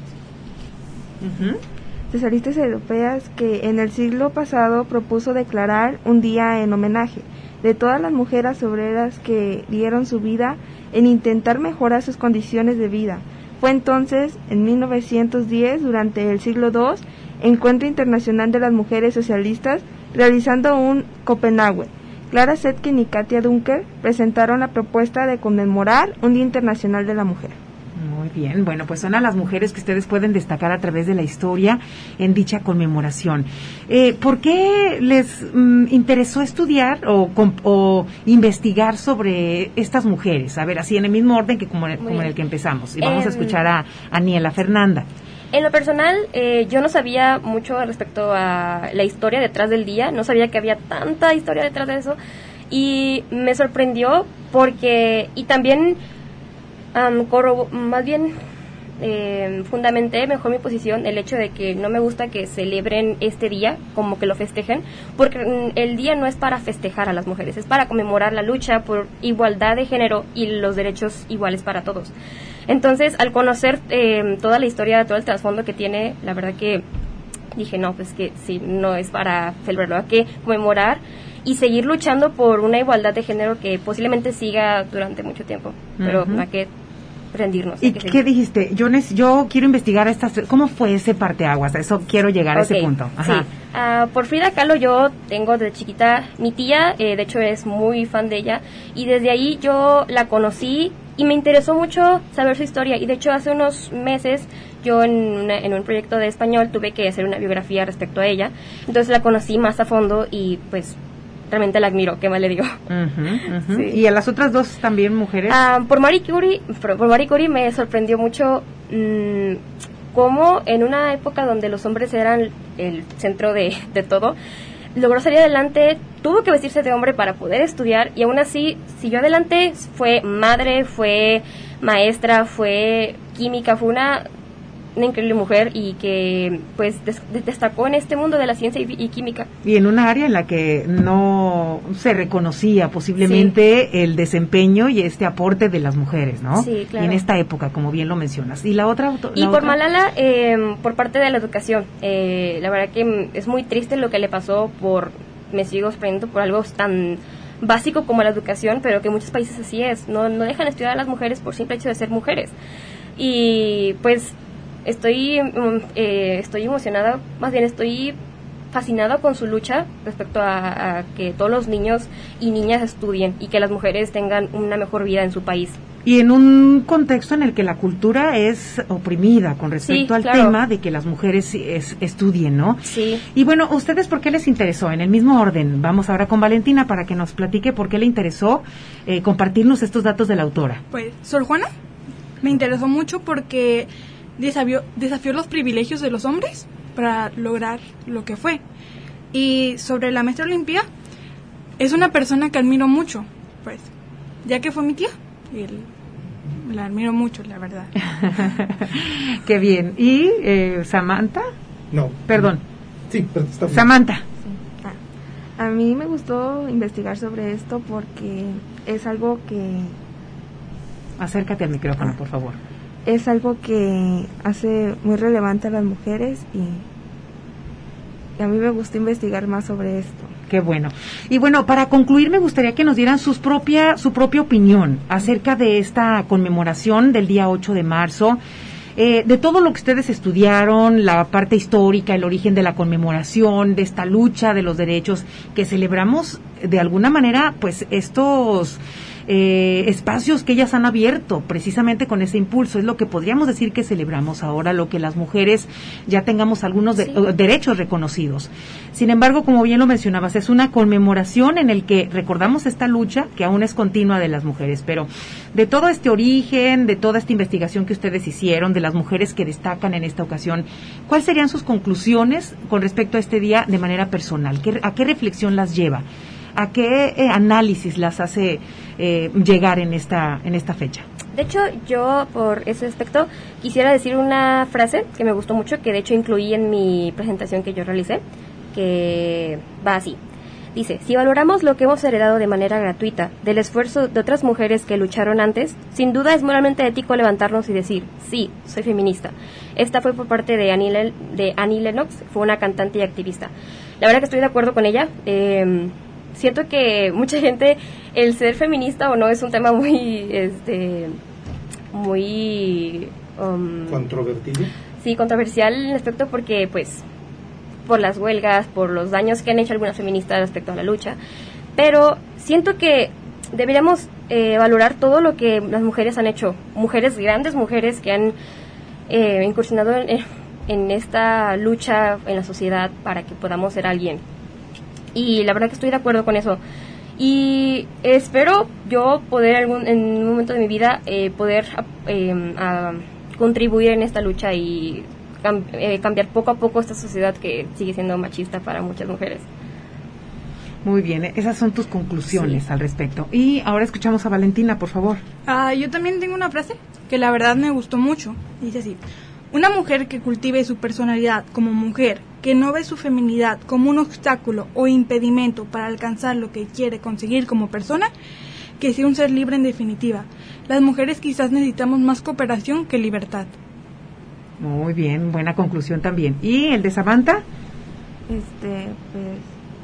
Uh-huh. socialistas europeas que en el siglo pasado propuso declarar un día en homenaje de todas las mujeres obreras que dieron su vida en intentar mejorar sus condiciones de vida. Fue entonces, en mil novecientos diez, durante el siglo segundo, Encuentro Internacional de las Mujeres Socialistas, realizando un Copenhague. Clara Zetkin y Katia Dunker presentaron la propuesta de conmemorar un Día Internacional de la Mujer. Muy bien, bueno, pues son a las mujeres que ustedes pueden destacar a través de la historia en dicha conmemoración. Eh, ¿Por qué les mm, interesó estudiar o, o investigar sobre estas mujeres? A ver, así en el mismo orden que como, como en el que empezamos. Y vamos eh, a escuchar a, a Niela Fernanda. En lo personal, eh, yo no sabía mucho respecto a la historia detrás del día, no sabía que había tanta historia detrás de eso, y me sorprendió porque, y también... Um, corro, más bien eh, fundamenté mejor mi posición el hecho de que no me gusta que celebren este día como que lo festejen, porque el día no es para festejar a las mujeres, es para conmemorar la lucha por igualdad de género y los derechos iguales para todos. Entonces, al conocer eh, toda la historia, todo el trasfondo que tiene, la verdad que dije, no, pues que sí, no es para celebrarlo, hay que conmemorar y seguir luchando por una igualdad de género que posiblemente siga durante mucho tiempo, pero uh-huh. no hay que rendirnos. ¿Y qué dijiste? Yo, yo quiero investigar estas, ¿cómo fue ese parteaguas? Eso quiero llegar okay. a ese punto. Ajá. Sí. Uh, por Frida Kahlo yo tengo desde chiquita, mi tía, eh, de hecho es muy fan de ella, y desde ahí yo la conocí y me interesó mucho saber su historia, y de hecho hace unos meses yo en, una, en un proyecto de español tuve que hacer una biografía respecto a ella, entonces la conocí más a fondo y pues realmente la admiro, ¿qué más le digo? Uh-huh, uh-huh. Sí. ¿Y a las otras dos también mujeres? Uh, por Marie Curie, por, por Marie Curie me sorprendió mucho mmm, cómo en una época donde los hombres eran el centro de, de todo, logró salir adelante, tuvo que vestirse de hombre para poder estudiar y aún así siguió adelante, fue madre, fue maestra, fue química, fue una... una increíble mujer y que pues des- destacó en este mundo de la ciencia y, y química. Y en una área en la que no se reconocía posiblemente sí. el desempeño y este aporte de las mujeres, ¿no? Sí, claro. Y en esta época, como bien lo mencionas. ¿Y la otra? La y por otra? Malala, eh, por parte de la educación, eh, la verdad que es muy triste lo que le pasó por, me sigo sorprendiendo por algo tan básico como la educación, pero que en muchos países así es, no, no dejan estudiar a las mujeres por simple hecho de ser mujeres. Y pues Estoy, eh, estoy emocionada, más bien estoy fascinada con su lucha respecto a, a que todos los niños y niñas estudien y que las mujeres tengan una mejor vida en su país. Y en un contexto en el que la cultura es oprimida con respecto sí, al claro. tema de que las mujeres es, estudien, ¿no? Sí. Y bueno, ¿ustedes por qué les interesó? En el mismo orden, vamos ahora con Valentina para que nos platique por qué le interesó eh, compartirnos estos datos de la autora. Pues, Sor Juana me interesó mucho porque desafió, desafió los privilegios de los hombres para lograr lo que fue. Y sobre la maestra Olimpia, es una persona que admiro mucho, pues, ya que fue mi tía. El, La admiro mucho, la verdad. Qué bien. ¿Y eh, Samantha? No. Perdón. Sí, pero está bien. Samantha. Sí. Ah, a mí me gustó investigar sobre esto porque es algo que... Acércate al micrófono, ah. por favor. Es algo que hace muy relevante a las mujeres y, y a mí me gustó investigar más sobre esto. Qué bueno. Y bueno, para concluir me gustaría que nos dieran sus propia, su propia opinión acerca de esta conmemoración del día ocho de marzo, eh, de todo lo que ustedes estudiaron, la parte histórica, el origen de la conmemoración, de esta lucha de los derechos que celebramos de alguna manera, pues estos... Eh, espacios que ellas han abierto precisamente con ese impulso, es lo que podríamos decir que celebramos ahora, lo que las mujeres ya tengamos algunos de, sí. uh, derechos reconocidos. Sin embargo, como bien lo mencionabas, es una conmemoración en el que recordamos esta lucha que aún es continua de las mujeres, pero de todo este origen, de toda esta investigación que ustedes hicieron, de las mujeres que destacan en esta ocasión, ¿cuáles serían sus conclusiones con respecto a este día de manera personal? ¿Qué, ¿A qué reflexión las lleva? ¿A qué eh, análisis las hace eh, llegar en esta en esta fecha? De hecho, yo por ese aspecto quisiera decir una frase que me gustó mucho, que de hecho incluí en mi presentación que yo realicé, que va así. Dice, si valoramos lo que hemos heredado de manera gratuita del esfuerzo de otras mujeres que lucharon antes, sin duda es moralmente ético levantarnos y decir, sí, soy feminista. Esta fue por parte de Annie, Le- de Annie Lennox, fue una cantante y activista. La verdad que estoy de acuerdo con ella. Eh, Siento que mucha gente, el ser feminista o no es un tema muy, este, muy... Um, ¿Controvertido? Sí, controversial en aspecto porque, pues, por las huelgas, por los daños que han hecho algunas feministas respecto a la lucha. Pero siento que deberíamos eh, valorar todo lo que las mujeres han hecho. Mujeres, grandes mujeres que han eh, incursionado en, en esta lucha en la sociedad para que podamos ser alguien. Y la verdad que estoy de acuerdo con eso. Y espero yo poder algún, en un momento de mi vida eh, poder eh, a contribuir en esta lucha y cam- eh, cambiar poco a poco esta sociedad que sigue siendo machista para muchas mujeres. Muy bien, esas son tus conclusiones sí. al respecto. Y ahora escuchamos a Valentina, por favor. Ah, yo también tengo una frase que la verdad me gustó mucho. Dice así: una mujer que cultive su personalidad como mujer, que no ve su feminidad como un obstáculo o impedimento para alcanzar lo que quiere conseguir como persona, que sea un ser libre en definitiva. Las mujeres quizás necesitamos más cooperación que libertad. Muy bien, buena conclusión también. ¿Y el de Samantha? Este, pues...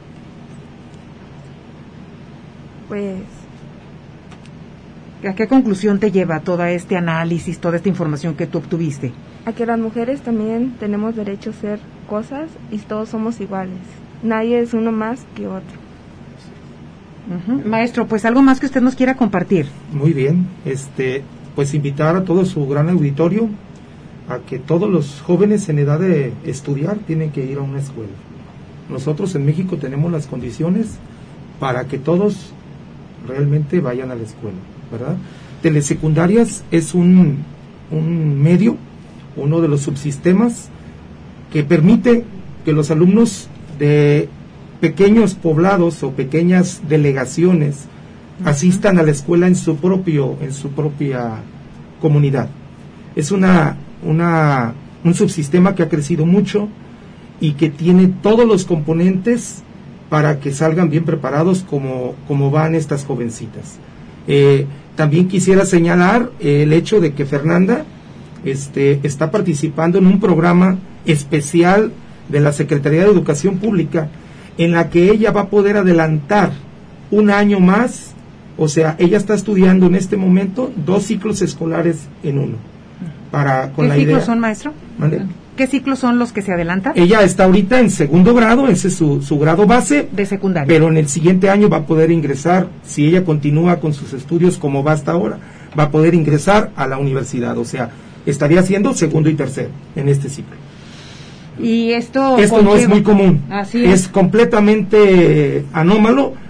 Pues... ¿A qué conclusión te lleva todo este análisis, toda esta información que tú obtuviste? A que las mujeres también tenemos derecho a ser cosas y todos somos iguales. Nadie es uno más que otro. Uh-huh. Maestro, pues algo más que usted nos quiera compartir. Muy bien, este, pues invitar a todo su gran auditorio a que todos los jóvenes en edad de estudiar tienen que ir a una escuela. Nosotros en México tenemos las condiciones para que todos realmente vayan a la escuela, ¿verdad? Telesecundarias es un, un medio, uno de los subsistemas que permite que los alumnos de pequeños poblados o pequeñas delegaciones uh-huh. asistan a la escuela en su propio en su propia comunidad. Es una una un subsistema que ha crecido mucho y que tiene todos los componentes para que salgan bien preparados como como van estas jovencitas. Eh, también quisiera señalar eh, el hecho de que Fernanda este está participando en un programa especial de la Secretaría de Educación Pública, en la que ella va a poder adelantar un año más, o sea, ella está estudiando en este momento dos ciclos escolares en uno. Para, con ¿Qué la ciclos idea, son, maestro? ¿Vale? ¿Qué ciclos son los que se adelantan? Ella está ahorita en segundo grado, ese es su, su grado base. De secundaria. Pero en el siguiente año va a poder ingresar, si ella continúa con sus estudios como va hasta ahora, va a poder ingresar a la universidad, o sea, estaría haciendo segundo y tercero en este ciclo. Y esto esto no es muy común, Así es. es completamente anómalo,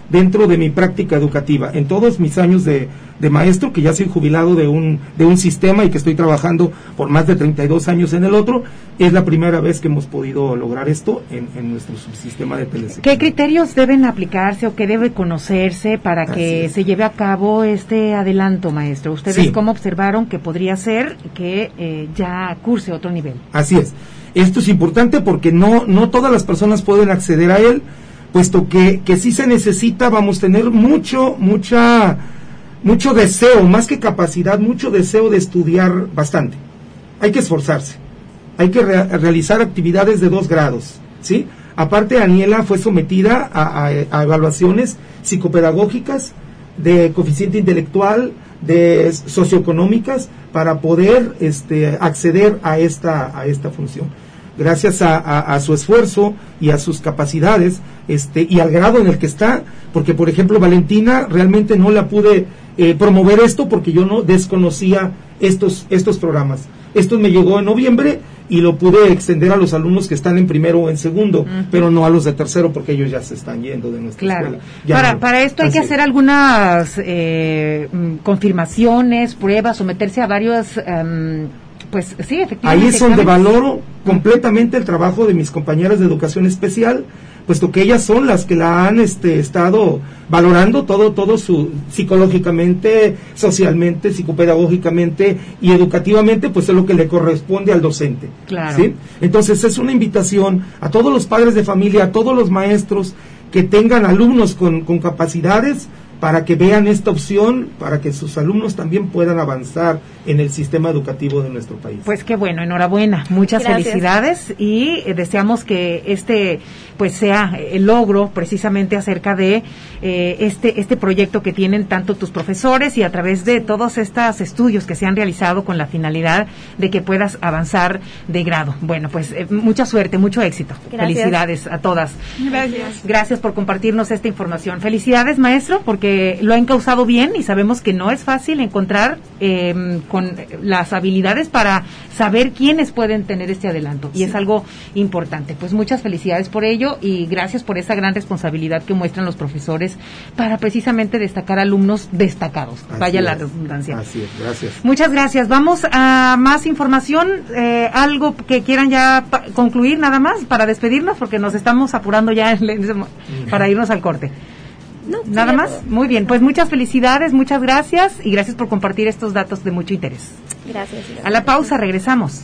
dentro de mi práctica educativa. En todos mis años de, de maestro, que ya soy jubilado de un, de un sistema y que estoy trabajando por más de treinta y dos años en el otro, es la primera vez que hemos podido lograr esto en, en nuestro subsistema de telesecundaria. ¿Qué criterios deben aplicarse o qué debe conocerse para que se lleve a cabo este adelanto, maestro? ¿Ustedes sí. cómo observaron que podría ser que eh, ya curse otro nivel? Así es. Esto es importante porque no, no todas las personas pueden acceder a él, puesto que, que sí se necesita, vamos a tener mucho, mucha, mucho deseo, más que capacidad, mucho deseo de estudiar bastante. Hay que esforzarse, hay que re- realizar actividades de dos grados, ¿sí? Aparte, Aniela fue sometida a, a, a evaluaciones psicopedagógicas, de coeficiente intelectual, de socioeconómicas, para poder este, acceder a esta, a esta función. Gracias a, a, a su esfuerzo y a sus capacidades, este, y al grado en el que está, porque por ejemplo Valentina realmente no la pude eh, promover esto porque yo no desconocía estos, estos programas. Esto me llegó en noviembre y lo pude extender a los alumnos que están en primero o en segundo, uh-huh. pero no a los de tercero porque ellos ya se están yendo de nuestra claro. escuela. Ya para, no. para esto hay Así que hacer algunas eh, confirmaciones, pruebas, someterse a varios... Um, pues sí, efectivamente. Ahí es donde valoro completamente el trabajo de mis compañeras de educación especial, puesto que ellas son las que la han este, estado valorando todo, todo su psicológicamente, socialmente, psicopedagógicamente y educativamente, pues es lo que le corresponde al docente. Claro. ¿Sí? Entonces es una invitación a todos los padres de familia, a todos los maestros que tengan alumnos con, con capacidades, para que vean esta opción, para que sus alumnos también puedan avanzar en el sistema educativo de nuestro país. Pues qué bueno, enhorabuena, muchas Gracias. Felicidades y eh, deseamos que este pues sea el logro precisamente acerca de eh, este este proyecto que tienen tanto tus profesores y a través de todos estos estudios que se han realizado con la finalidad de que puedas avanzar de grado. Bueno, pues eh, mucha suerte, mucho éxito. Gracias. Felicidades a todas. Gracias. Gracias por compartirnos esta información. Felicidades, maestro, porque lo han causado bien y sabemos que no es fácil encontrar eh, con las habilidades para saber quiénes pueden tener este adelanto y sí. es algo importante. Pues muchas felicidades por ello y gracias por esa gran responsabilidad que muestran los profesores para precisamente destacar alumnos destacados. Así Vaya es. La redundancia. Así es, gracias. Muchas gracias. Vamos a más información, eh, algo que quieran ya pa- concluir nada más para despedirnos porque nos estamos apurando ya en, en, para irnos al corte. No, Nada más, todo. Muy bien, pues muchas felicidades, muchas gracias y gracias por compartir estos datos de mucho interés. Gracias. gracias. A la pausa, regresamos.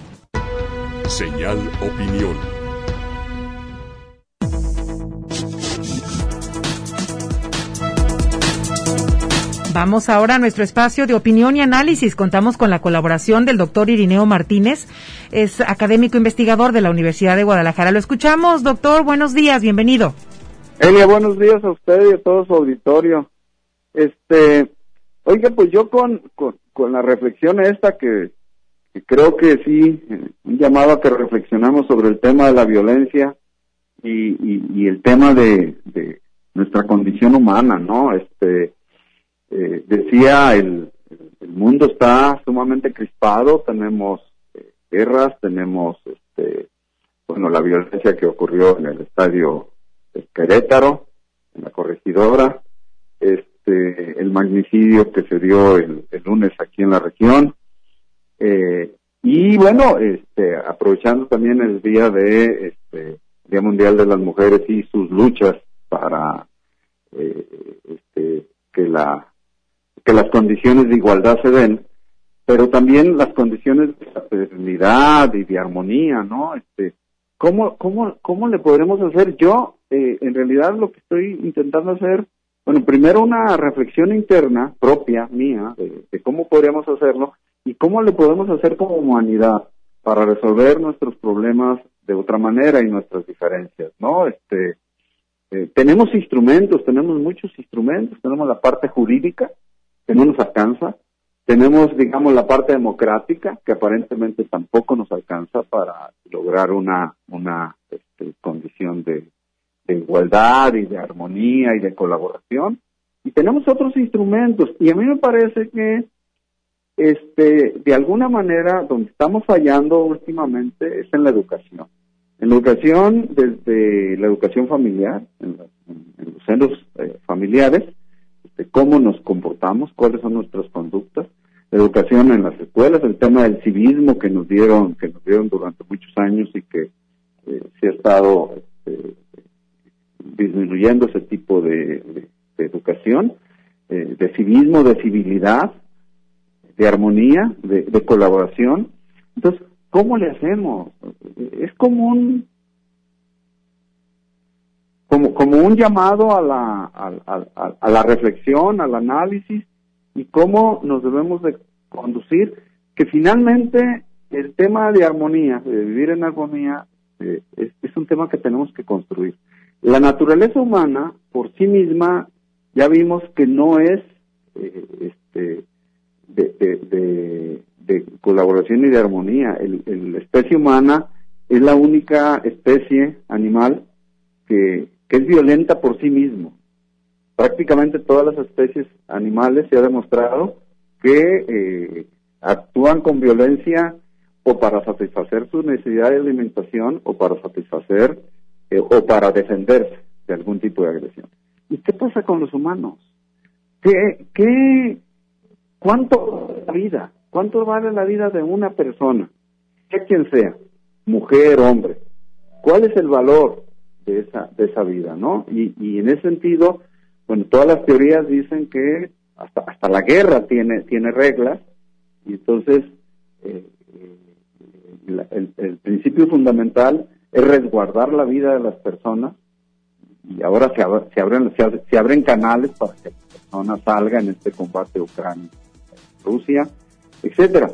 Señal Opinión. Vamos ahora a nuestro espacio de opinión y análisis. Contamos con la colaboración del doctor Irineo Martínez, es académico investigador de la Universidad de Guadalajara. Lo escuchamos, doctor, buenos días, bienvenido. Elia, buenos días a usted y a todo su auditorio. Este, oiga, pues yo con, con, con la reflexión esta que, que creo que sí, un llamado a que reflexionamos sobre el tema de la violencia y, y, y el tema de, de nuestra condición humana, ¿no? Este, eh, decía, el, el mundo está sumamente crispado, tenemos eh, guerras, tenemos, este, bueno, la violencia que ocurrió en el estadio de Querétaro, en la Corregidora, este, el magnicidio que se dio el, el lunes aquí en la región, eh, y bueno, este, aprovechando también el día de, este, Día Mundial de las Mujeres y sus luchas para, eh, este, que la, que las condiciones de igualdad se den, pero también las condiciones de fraternidad y de armonía, ¿no? Este, ¿cómo, cómo, cómo le podremos hacer? Yo, Eh, en realidad lo que estoy intentando hacer, bueno, primero una reflexión interna propia, mía, de, de cómo podríamos hacerlo y cómo le podemos hacer como humanidad para resolver nuestros problemas de otra manera y nuestras diferencias, ¿no? Este, eh, tenemos instrumentos, tenemos muchos instrumentos, tenemos la parte jurídica, que no nos alcanza, tenemos, digamos, la parte democrática, que aparentemente tampoco nos alcanza para lograr una, una este, condición de de igualdad y de armonía y de colaboración, y tenemos otros instrumentos, y a mí me parece que este de alguna manera donde estamos fallando últimamente es en la educación, en la educación desde la educación familiar, en las en los centros eh, familiares, este, cómo nos comportamos, cuáles son nuestras conductas, educación en las escuelas, el tema del civismo que nos dieron, que nos dieron durante muchos años y que eh, se ha estado eh, disminuyendo ese tipo de, de, de educación, eh, de civismo, de civilidad, de armonía, de, de colaboración. Entonces, ¿cómo le hacemos? Es como un como como un llamado a la a, a, a la reflexión, al análisis y cómo nos debemos de conducir, que finalmente el tema de armonía, de vivir en armonía, eh, es, es un tema que tenemos que construir. La naturaleza humana por sí misma ya vimos que no es eh, este de, de, de, de colaboración y de armonía. El, el, la especie humana es la única especie animal que, que es violenta por sí mismo. Prácticamente todas las especies animales se ha demostrado que eh, actúan con violencia o para satisfacer su necesidad de alimentación o para satisfacer eh, o para defenderse de algún tipo de agresión. ¿Y qué pasa con los humanos? ¿Qué, qué, cuánto vale la vida? ¿Cuánto vale la vida de una persona? Sea quien sea, mujer, hombre. ¿Cuál es el valor de esa de esa vida, no? Y, y en ese sentido, bueno, todas las teorías dicen que hasta hasta la guerra tiene tiene reglas, y entonces eh, la, el, el principio fundamental es resguardar la vida de las personas, y ahora se, ab- se abren se, se abren canales para que las personas salgan en este combate Ucrania, Rusia, etcétera.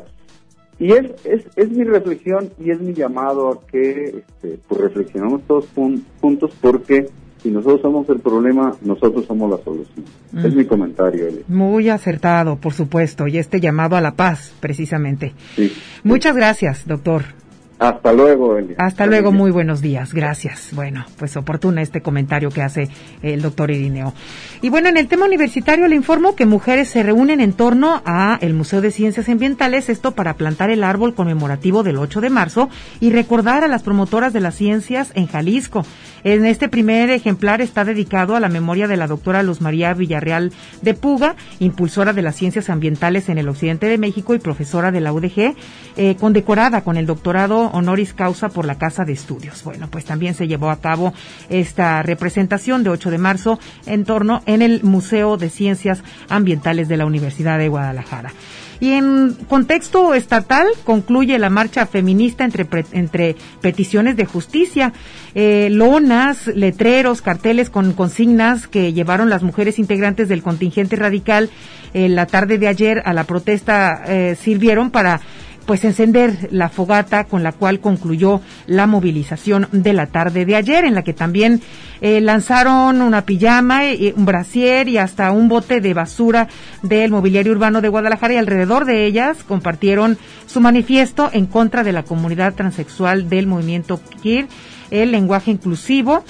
Y es, es es mi reflexión y es mi llamado a que este, pues reflexionemos todos pun- juntos, porque si nosotros somos el problema, nosotros somos la solución. Mm. Es mi comentario, Eli. Muy acertado, por supuesto, y este llamado a la paz, precisamente. Sí. Muchas gracias, doctor. Hasta luego, Eli. Hasta luego, muy buenos días, gracias. Bueno, pues oportuna este comentario que hace el doctor Irineo. Y bueno, en el tema universitario le informo que mujeres se reúnen en torno a el Museo de Ciencias Ambientales, esto para plantar el árbol conmemorativo del ocho de marzo y recordar a las promotoras de las ciencias en Jalisco. En este primer ejemplar está dedicado a la memoria de la doctora Luz María Villarreal de Puga, impulsora de las ciencias ambientales en el occidente de México y profesora de la U D G, eh, condecorada con el doctorado honoris causa por la Casa de Estudios. Bueno, pues también se llevó a cabo esta representación de ocho de marzo en torno en el Museo de Ciencias Ambientales de la Universidad de Guadalajara. Y en contexto estatal concluye la marcha feminista entre, entre peticiones de justicia, eh, lonas, letreros, carteles con consignas que llevaron las mujeres integrantes del contingente radical eh, la tarde de ayer a la protesta eh, sirvieron para pues encender la fogata con la cual concluyó la movilización de la tarde de ayer, en la que también eh, lanzaron una pijama, eh, un brasier y hasta un bote de basura del mobiliario urbano de Guadalajara, y alrededor de ellas compartieron su manifiesto en contra de la comunidad transexual del movimiento queer, el lenguaje inclusivo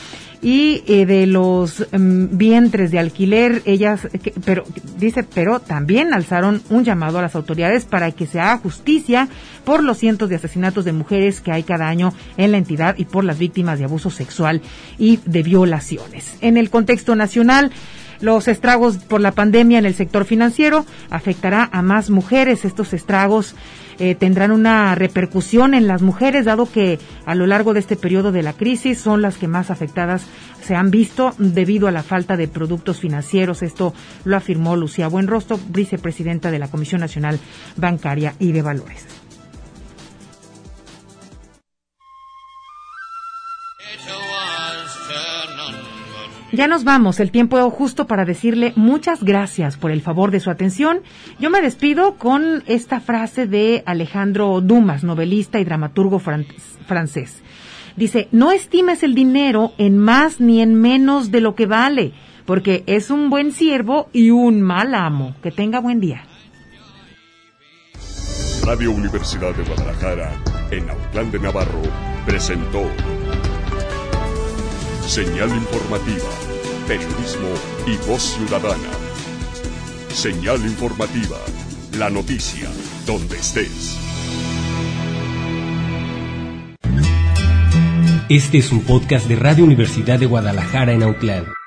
y eh, de los um, vientres de alquiler. Ellas, que, pero dice, pero también alzaron un llamado a las autoridades para que se haga justicia por los cientos de asesinatos de mujeres que hay cada año en la entidad y por las víctimas de abuso sexual y de violaciones. En el contexto nacional, los estragos por la pandemia en el sector financiero afectará a más mujeres. Estos estragos eh, tendrán una repercusión en las mujeres, dado que a lo largo de este periodo de la crisis son las que más afectadas se han visto debido a la falta de productos financieros. Esto lo afirmó Lucía Buenrostro, vicepresidenta de la Comisión Nacional Bancaria y de Valores. Ya nos vamos, el tiempo justo para decirle muchas gracias por el favor de su atención. Yo me despido con esta frase de Alejandro Dumas, novelista y dramaturgo fran- francés. Dice, no estimes el dinero en más ni en menos de lo que vale, porque es un buen siervo y un mal amo. Que tenga buen día. Radio Universidad de Guadalajara, en Autlán de Navarro, presentó Señal informativa, periodismo y voz ciudadana. Señal informativa, la noticia, donde estés. Este es un podcast de Radio Universidad de Guadalajara en Autlán.